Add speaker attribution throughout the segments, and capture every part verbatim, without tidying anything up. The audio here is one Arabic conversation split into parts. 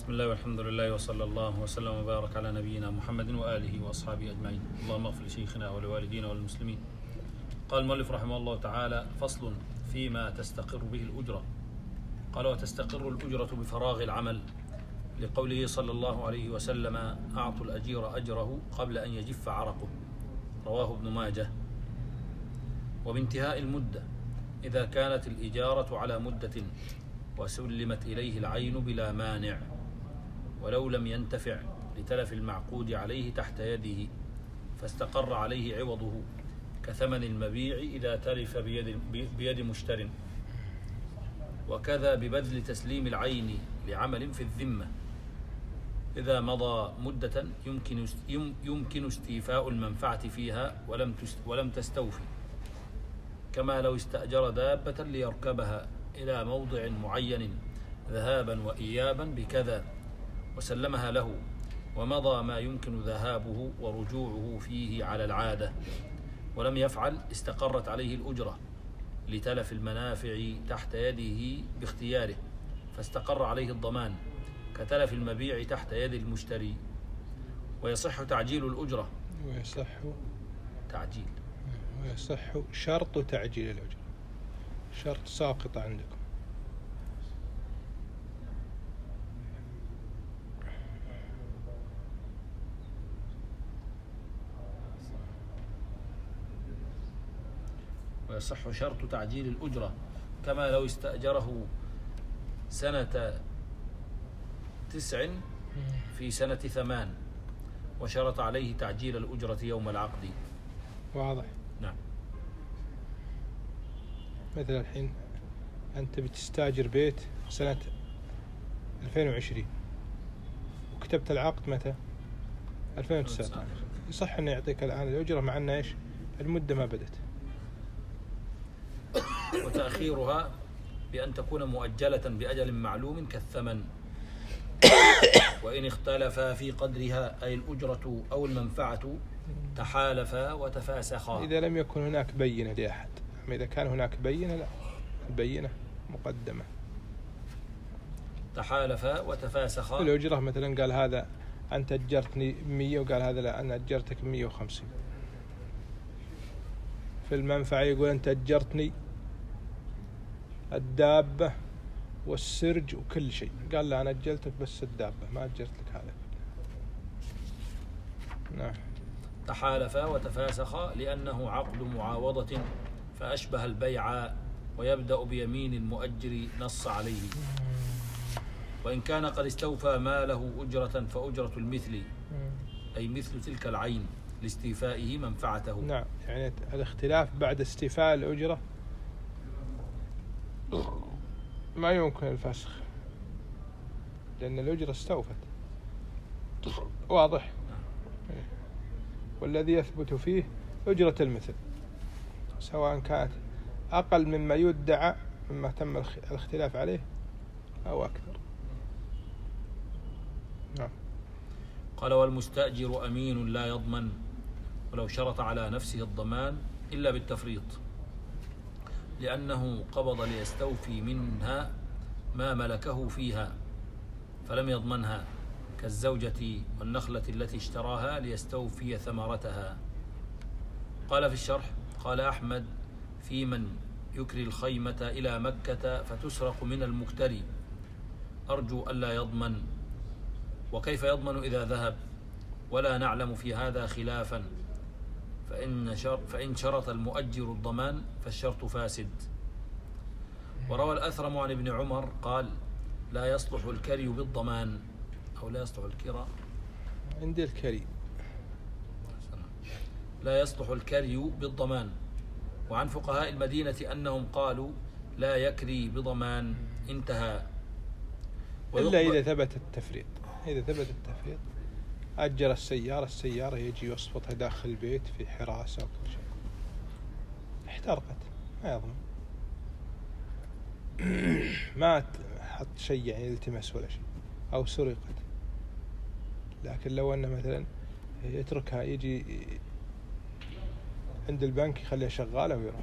Speaker 1: بسم الله والحمد لله وصلى الله وسلم وبارك على نبينا محمد وآله وأصحابه أجمعين. اللهم اغفر لشيخنا ولوالدينا والمسلمين. قال المؤلف رحمه الله تعالى: فصل فيما تستقر به الأجرة. قال: وتستقر الأجرة بفراغ العمل، لقوله صلى الله عليه وسلم: أعطوا الأجير أجره قبل أن يجف عرقه، رواه ابن ماجه. وبانتهاء المدة، إذا كانت الإجارة على مدة وسلمت إليه العين بلا مانع، ولو لم ينتفع لتلف المعقود عليه تحت يده فاستقر عليه عوضه، كثمن المبيع إذا تلف بيد, بيد مشتر. وكذا ببذل تسليم العين لعمل في الذمة، إذا مضى مدة يمكن يمكن استيفاء المنفعة فيها ولم ولم تستوفي، كما لو استأجر دابة ليركبها إلى موضع معين ذهابا وإيابا بكذا وسلمها له، ومضى ما يمكن ذهابه ورجوعه فيه على العادة ولم يفعل، استقرت عليه الأجرة لتلف المنافع تحت يده باختياره، فاستقر عليه الضمان كتلف المبيع تحت يد المشتري. ويصح تعجيل الأجرة.
Speaker 2: ويصح
Speaker 1: تعجيل
Speaker 2: ويصح شرط تعجيل الأجرة، شرط ساقط عندكم.
Speaker 1: ويصح شرط تعجيل الأجرة، كما لو استأجره سنة تسع في سنة ثمان وشرط عليه تعجيل الأجرة يوم العقد.
Speaker 2: واضح؟
Speaker 1: نعم.
Speaker 2: مثل الحين أنت بتستاجر بيت سنة ألفين وعشرين وكتبت العقد متى؟ ألفين وتسعة عشر. يصح أن يعطيك الآن الأجرة مع أن إيش؟ المدة ما بدت.
Speaker 1: وتأخيرها بأن تكون مؤجلة بأجل معلوم كالثمن، وإن اختلفا في قدرها أي الأجرة أو المنفعة تحالفا وتفاسخا.
Speaker 2: إذا لم يكن هناك بينة لأحد، أما إذا كان هناك بينة لا، البينة مقدمة.
Speaker 1: تحالفا وتفاسخا.
Speaker 2: الأجرة مثلا قال هذا أنت أجرتني مية وقال هذا لا أنا أجرتك مية وخمسين. في المنفعة يقول أنت أجرتني الدابة والسرج وكل شيء، قال لا أنا أجلتك بس الدابة ما أجرت لك هذا. نعم.
Speaker 1: تحالفا وتفاسخا لأنه عقد معاوضة فأشبه البيع، ويبدأ بيمين المؤجر نص عليه. وإن كان قد استوفى ماله أجرة فأجرة المثل، أي مثل تلك العين لاستيفائه منفعته.
Speaker 2: نعم، يعني الاختلاف بعد استيفاء الأجرة ما يمكن الفسخ لأن الأجرة استوفت. واضح؟ والذي يثبت فيه أجرة المثل، سواء كانت أقل مما يدعى مما تم الاختلاف عليه أو أكثر. نعم.
Speaker 1: قال: والمستأجر أمين لا يضمن ولو شرط على نفسه الضمان إلا بالتفريط، لأنه قبض ليستوفي منها ما ملكه فيها فلم يضمنها، كالزوجة والنخلة التي اشتراها ليستوفي ثمرتها. قال في الشرح: قال أحمد: في من يكري الخيمة إلى مكة فتسرق من المكتري، أرجو ألا يضمن. وكيف يضمن إذا ذهب؟ ولا نعلم في هذا خلافا، فإن, شر فإن شرط المؤجر الضمان فالشرط فاسد. وروى الأثرم عن ابن عمر قال: لا يصلح الكري بالضمان، أو لا يصلح الكرى
Speaker 2: عند الكري
Speaker 1: لا يصلح الكري بالضمان. وعن فقهاء المدينة أنهم قالوا لا يكري بضمان. انتهى.
Speaker 2: إلا إذا ثبت التفريط. إذا ثبت التفريط أجر السيارة السيارة يجي يصفطها داخل البيت في حراسة وكل شيء، احترقت ما يضمن. ما حط شيء يعني يلتمس ولا شيء، أو سرقت. لكن لو أنه مثلا يتركها يجي عند البنك يخليها شغالة ويروح.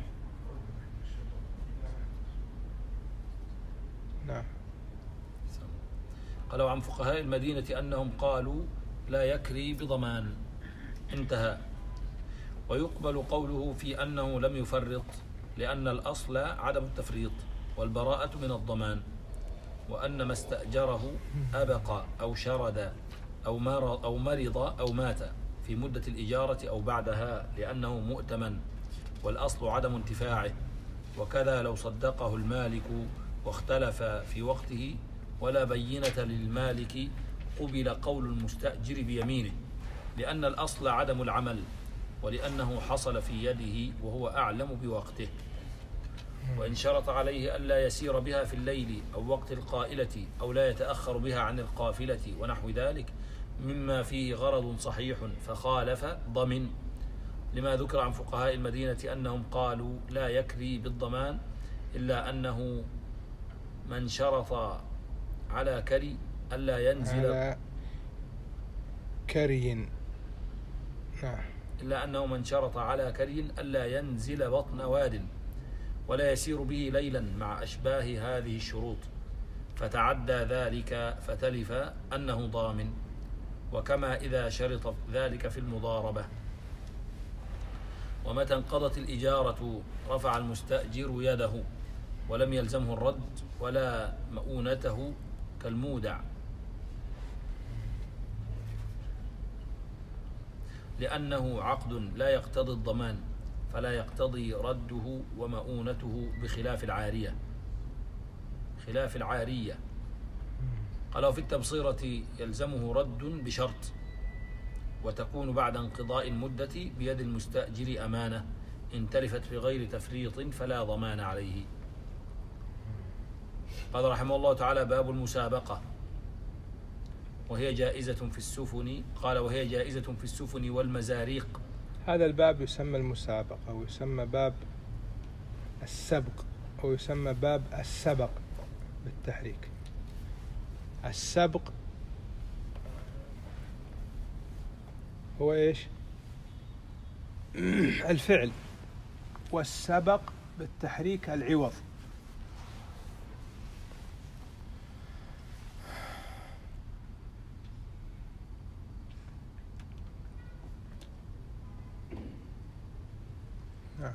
Speaker 2: نعم.
Speaker 1: قالوا عن فقهاء المدينة أنهم قالوا لا يكري بضمان، انتهى. ويقبل قوله في أنه لم يفرط، لأن الأصل عدم التفريط والبراءة من الضمان، وأن ما استأجره أبق أو شرد أو مرض أو مرض أو مات في مدة الإجارة أو بعدها لأنه مؤتمن، والأصل عدم انتفاعه. وكذا لو صدقه المالك واختلف في وقته ولا بينة للمالك قبل قول المستأجر بيمينه، لأن الأصل عدم العمل، ولأنه حصل في يده وهو أعلم بوقته. وإن شرط عليه ألا يسير بها في الليل أو وقت القائلة أو لا يتأخر بها عن القافلة ونحو ذلك مما فيه غرض صحيح فخالف ضمن، لما ذكر عن فقهاء المدينة أنهم قالوا لا يكري بالضمان إلا أنه من شرط على كري ألا ينزل
Speaker 2: على كري، نعم،
Speaker 1: إلا أنه من شرط على كري ألا ينزل بطن واد ولا يسير به ليلا مع أشباه هذه الشروط، فتعدى ذلك فتلف أنه ضامن. وكما إذا شرط ذلك في المضاربة. ومتى انقضت الإجارة رفع المستأجر يده ولم يلزمه الرد ولا مؤونته كالمودع، لأنه عقد لا يقتضي الضمان فلا يقتضي رده ومؤونته بخلاف العارية خلاف العارية قالوا في التبصيرة يلزمه رد بشرط، وتكون بعد انقضاء المدة بيد المستأجر أمانة إن تلفت بغير تفريط فلا ضمان عليه. قال رحمه الله تعالى: باب المسابقة وهي جائزة في السفن. قال: وهي جائزة في السفن والمزاريق.
Speaker 2: هذا الباب يسمى المسابقة، ويسمى باب السبق، أو يسمى باب السبق بالتحريك. السبق هو إيش؟ الفعل، والسبق بالتحريك العوض. نعم.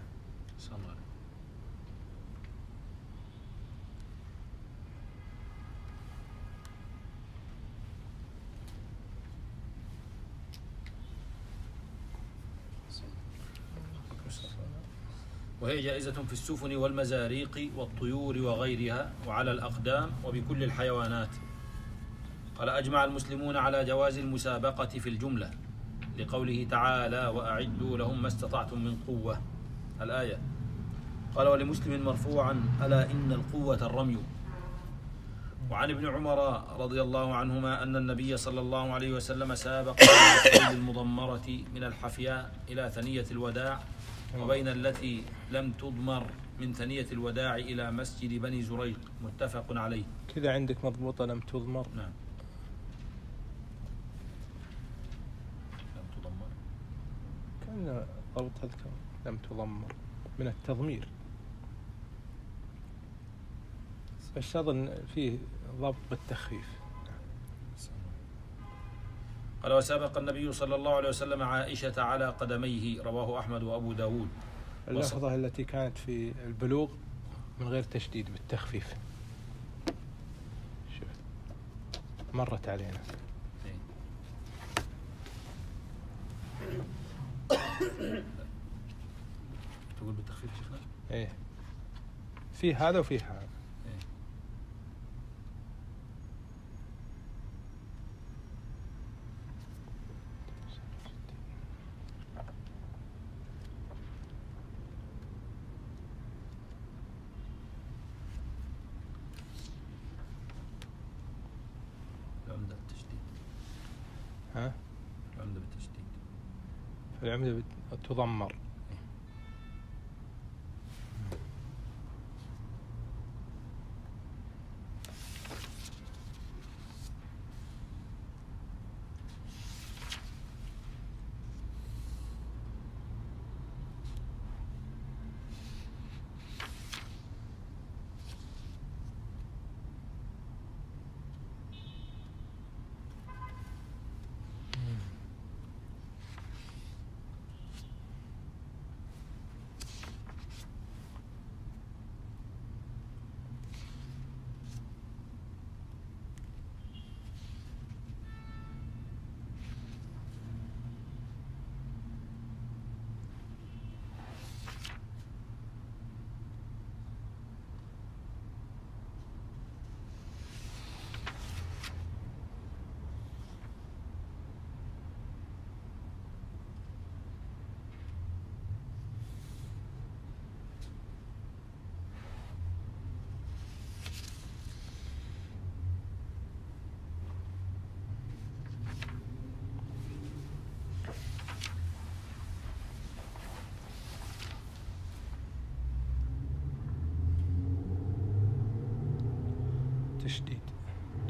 Speaker 1: وهي جائزة في السفن والمزاريق والطيور وغيرها وعلى الأقدام وبكل الحيوانات. قال: أجمع المسلمون على جواز المسابقة في الجملة لقوله تعالى: وأعدوا لهم ما استطعتم من قوة، الآية. قال: ولمسلم مرفوعا: ألا إن القوة الرمي. وعن ابن عمر رضي الله عنهما أن النبي صلى الله عليه وسلم سابق بين الخيل المضمرة من الحفياء إلى ثنية الوداع، وبين التي لم تضمر من ثنية الوداع إلى مسجد بني زريق، متفق عليه.
Speaker 2: كذا عندك مضبوطة لم تضمر؟
Speaker 1: نعم. لم تضمر
Speaker 2: كان ضبط أذكر لم تضمر من التضمير، بس أظن فيه ضبط بالتخفيف.
Speaker 1: قال: وسابق النبي صلى الله عليه وسلم عائشة على قدميه، رواه أحمد وأبو داود.
Speaker 2: اللفظة التي كانت في البلوغ من غير تشديد بالتخفيف، شوف مرت علينا.
Speaker 1: تقول بالتخفيف شيخنا؟
Speaker 2: ايه، في هذا وفي هذا.
Speaker 1: العمدة بالتشديد.
Speaker 2: ها؟
Speaker 1: العمدة بالتشديد.
Speaker 2: العمدة تضمر.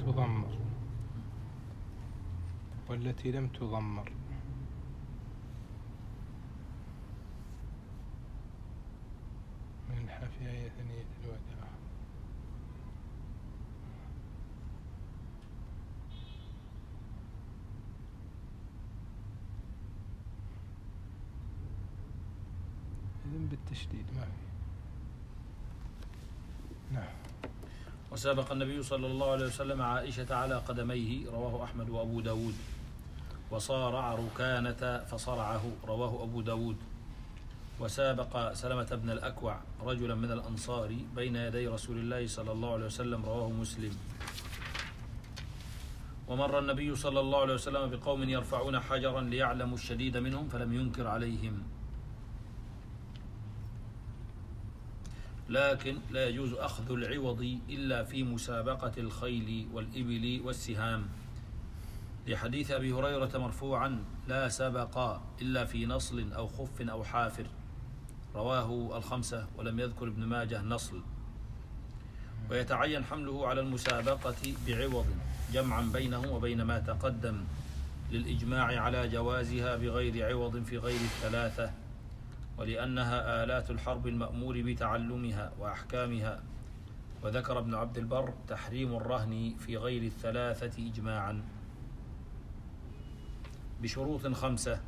Speaker 2: تضمر والتي لم تضمر. من الحافية هي ثنية الوداع. إذن بالتشديد ما في. نعم.
Speaker 1: وسابق النبي صلى الله عليه وسلم عائشة على قدميه، رواه أحمد وأبو داود. وصارع ركانة فصرعه، رواه أبو داود. وسابق سلمة بن الأكوع رجلا من الأنصار بين يدي رسول الله صلى الله عليه وسلم، رواه مسلم. ومر النبي صلى الله عليه وسلم بقوم يرفعون حجرا ليعلموا الشديد منهم فلم ينكر عليهم. لكن لا يجوز أخذ العوض إلا في مسابقة الخيل والإبل والسهام، لحديث أبي هريرة مرفوعا: لا سبق إلا في نصل أو خف أو حافر، رواه الخمسة ولم يذكر ابن ماجه نصل. ويتعين حمله على المسابقة بعوض جمعا بينه وبين ما تقدم، للإجماع على جوازها بغير عوض في غير الثلاثة، ولأنها آلات الحرب المأمور بتعلمها وأحكامها. وذكر ابن عبد البر تحريم الرهن في غير الثلاثة إجماعا بشروط خمسة.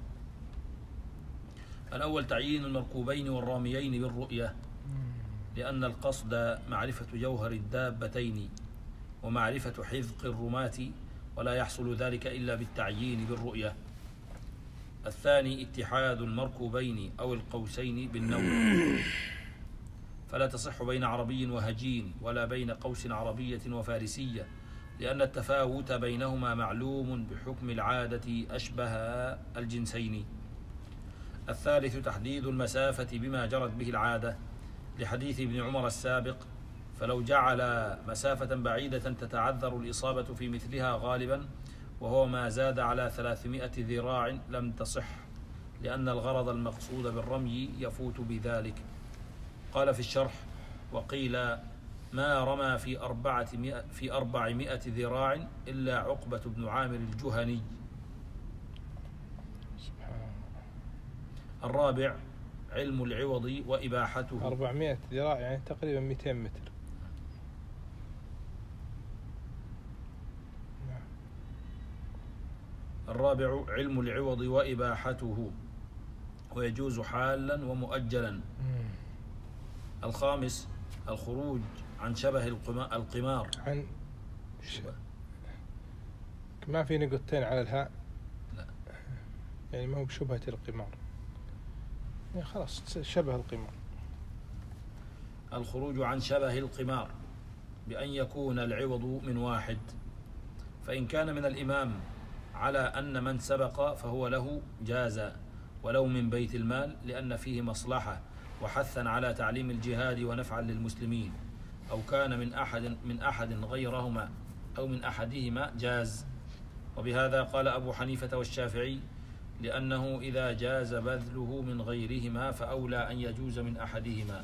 Speaker 1: الأول تعيين المركوبين والراميين بالرؤية، لأن القصد معرفة جوهر الدابتين ومعرفة حذق الرماة، ولا يحصل ذلك إلا بالتعيين بالرؤية. الثاني اتحاد المركوبين أو القوسين بالنوع، فلا تصح بين عربي وهجين ولا بين قوس عربية وفارسية، لأن التفاوت بينهما معلوم بحكم العادة أشبه الجنسين. الثالث تحديد المسافة بما جرت به العادة، لحديث ابن عمر السابق: فلو جعل مسافة بعيدة تتعذر الإصابة في مثلها غالبا، وهو ما زاد على ثلاثمائة ذراع، لم تصح، لأن الغرض المقصود بالرمي يفوت بذلك. قال في الشرح: وقيل ما رمى في أربعة في أربعمائة ذراع إلا عقبة بن عامر الجهني. الرابع علم العوض وإباحته.
Speaker 2: أربعمائة ذراع يعني تقريبا مئتين متر.
Speaker 1: الرابع علم العوض وإباحته، ويجوز حالا ومؤجلا. الخامس الخروج عن شبه القمار.
Speaker 2: عن شبه. ما في نقطتين على الهاء؟
Speaker 1: لا،
Speaker 2: يعني ما هو بشبهة القمار، يعني خلاص شبه القمار.
Speaker 1: الخروج عن شبه القمار بأن يكون العوض من واحد، فإن كان من الإمام على أن من سبق فهو له جاز، ولو من بيت المال، لأن فيه مصلحة وحثا على تعليم الجهاد ونفعا للمسلمين، أو كان من أحد من أحد غيرهما أو من أحدهما جاز. وبهذا قال أبو حنيفة والشافعي: لأنه إذا جاز بذله من غيرهما فأولى أن يجوز من أحدهما.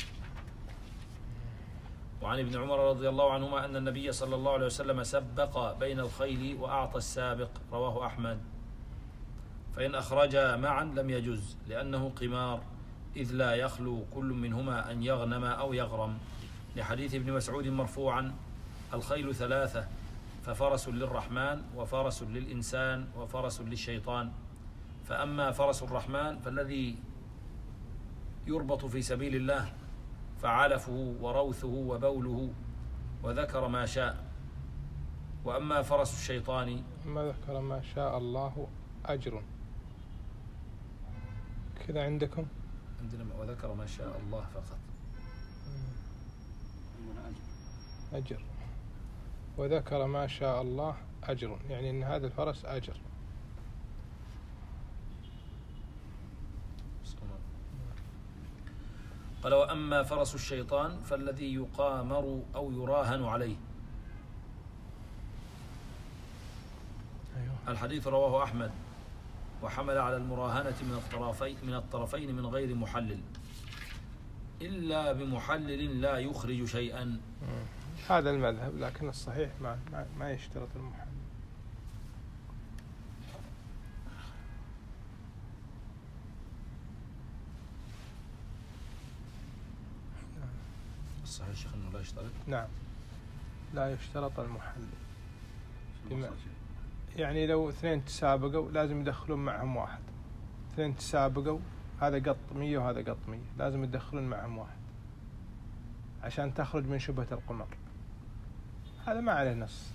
Speaker 1: وعن ابن عمر رضي الله عنهما أن النبي صلى الله عليه وسلم سبق بين الخيل وأعطى السابق، رواه أحمد. فإن أخرجا معا لم يجز، لأنه قمار، إذ لا يخلو كل منهما أن يغنم أو يغرم، لحديث ابن مسعود مرفوعا: الخيل ثلاثة، ففرس للرحمن وفرس للإنسان وفرس للشيطان، فأما فرس الرحمن فالذي يربط في سبيل الله، فعلفه وروثه وبوله، وذكر ما شاء. وأما فرس الشيطان
Speaker 2: ما ذكر ما شاء الله أجر، كذا عندكم؟
Speaker 1: عندنا وذكر ما شاء الله فقط.
Speaker 2: أجر، وذكر ما شاء الله أجر، يعني أن هذا الفرس أجر.
Speaker 1: قال: وأما فرس الشيطان فالذي يقامر أو يراهن عليه.
Speaker 2: أيوة.
Speaker 1: الحديث رواه أحمد، وحمل على المراهنة من الطرفين من الطرفين من غير محلل، إلا بمحلل لا يخرج شيئا،
Speaker 2: هذا المذهب، لكن الصحيح ما ما, ما يشترط المحل.
Speaker 1: الصحيح شيخ انه لا يشترط.
Speaker 2: نعم لا يشترط المحل. بما يعني لو اثنين تسابقوا لازم يدخلون معهم واحد. اثنين تسابقوا هذا قط مية وهذا قط مية، لازم يدخلون معهم واحد عشان تخرج من شبهة القمار. هذا ما عليه نص.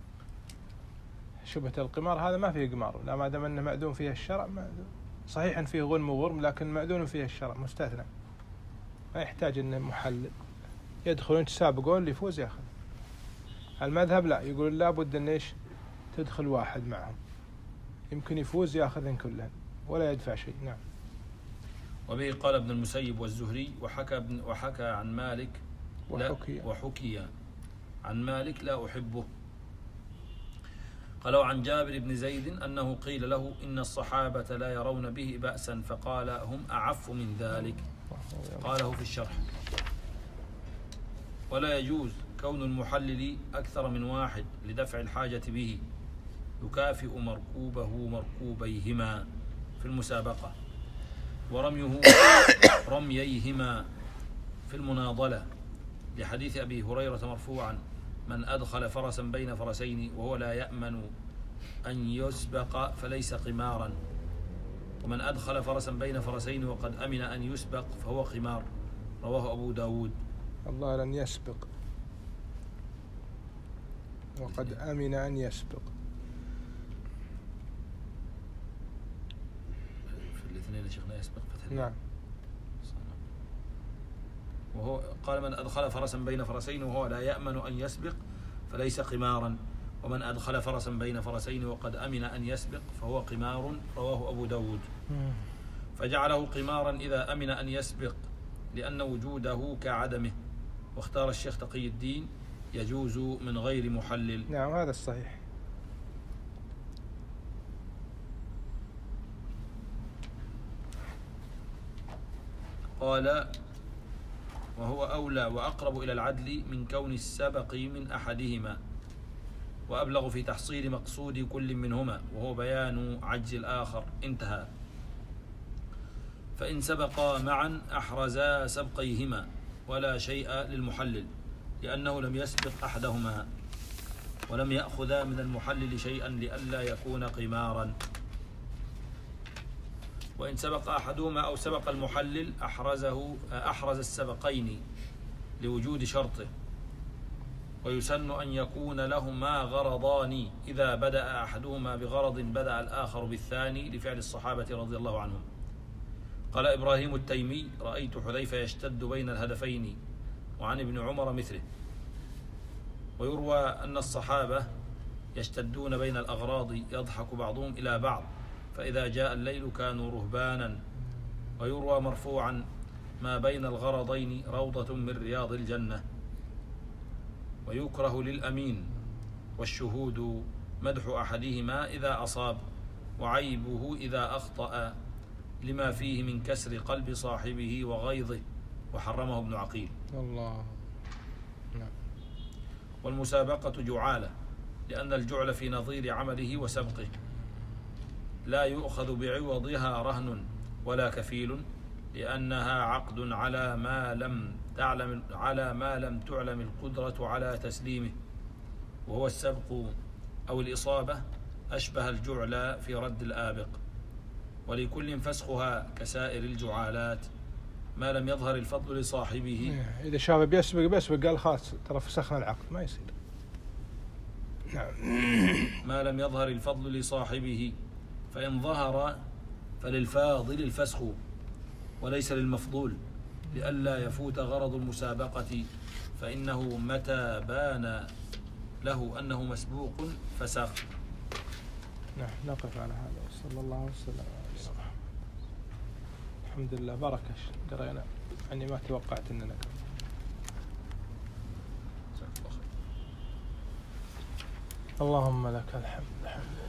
Speaker 2: شبهة القمار هذا ما فيه قمار، لا ما دام انه مأذون فيه الشرع. صحيح ان فيه غنم وغرم، لكن مأذون فيه الشرع مستثنى، ما يحتاج انه محلل. يدخلون يتسابقون اللي يفوز ياخذ. المذهب لا، يقول لابد ان ايش تدخل واحد معهم، يمكن يفوز ياخذن كلهن ولا يدفع شيء. نعم.
Speaker 1: وبه قال ابن المسيب والزهري، وحكى ابن وحكى عن مالك
Speaker 2: وحكي,
Speaker 1: وحكي عن مالك لا أحبه. قالوا عن جابر بن زيد أنه قيل له إن الصحابة لا يرون به بأسا، فقال هم أعف من ذلك. قاله في الشرح. ولا يجوز كون المحلل أكثر من واحد لدفع الحاجة به، يكافئ مركوبه مركوبيهما في المسابقة، ورميه رمييهما في المناضلة، لحديث أبي هريرة مرفوعا: من أدخل فرسا بين فرسين وهو لا يأمن أن يسبق فليس قمارا، ومن أدخل فرسا بين فرسين وقد أمن أن يسبق فهو قمار. رواه أبو داود.
Speaker 2: الله لن يسبق وقد أمن أن يسبق.
Speaker 1: في الاثنين يا شيخنا يسبق فتح.
Speaker 2: نعم.
Speaker 1: وهو قال: من أدخل فرسا بين فرسين وهو لا يأمن أن يسبق فليس قمارا، ومن أدخل فرسا بين فرسين وقد أمن أن يسبق فهو قمار. رواه أبو داود. فجعله قمارا إذا أمن أن يسبق لأن وجوده كعدمه. واختار الشيخ تقي الدين يجوز من غير محلل.
Speaker 2: نعم هذا الصحيح.
Speaker 1: قال: وهو أولى وأقرب إلى العدل من كون السبق من أحدهما، وأبلغ في تحصيل مقصود كل منهما، وهو بيان عجز الآخر. انتهى. فإن سبقا معا أحرزا سبقيهما ولا شيء للمحلل، لأنه لم يسبق أحدهما، ولم يأخذا من المحلل شيئا لئلا يكون قمارا. وإن سبق أحدهما أو سبق المحلل أحرزه أحرز السبقين لوجود شرطه. ويسن أن يكون لهما غرضان، إذا بدأ أحدهما بغرض بدأ الآخر بالثاني، لفعل الصحابة رضي الله عنهم. قال إبراهيم التيمي: رأيت حذيفة يشتد بين الهدفين، وعن ابن عمر مثله. ويروى أن الصحابة يشتدون بين الأغراض، يضحك بعضهم إلى بعض، فإذا جاء الليل كانوا رهبانا. ويروى مرفوعا: ما بين الغرضين روضة من رياض الجنة. ويكره للأمين والشهود مدح أحدهما إذا أصاب، وعيبه إذا أخطأ، لما فيه من كسر قلب صاحبه وغيظه، وحرمه ابن عقيل.
Speaker 2: الله. نعم.
Speaker 1: والمسابقة جعالة، لأن الجعل في نظير عمله وسبقه، لا يؤخذ بعوضها رهن ولا كفيل، لأنها عقد على ما لم تعلم على ما لم تعلم القدرة على تسليمه، وهو السبق أو الإصابة أشبه الجعل في رد الآبق. ولكل فسخها كسائر الجعالات، ما لم يظهر الفضل لصاحبه.
Speaker 2: إذا شاب بيسبق بيسبق قال خلاص ترى فسخنا العقد، ما يصير. نعم.
Speaker 1: ما لم يظهر الفضل لصاحبه، فإن ظهر فللفاضل الفسخ وليس للمفضول، لئلا يفوت غرض المسابقة، فإنه متى بان له أنه مسبوق فسخ.
Speaker 2: نعم. نقف على هذا. صلى الله عليه وسلم. الحمد لله. بركة قرينا، يعني ما توقعت أننا كم. اللهم لك الحمد. الحمد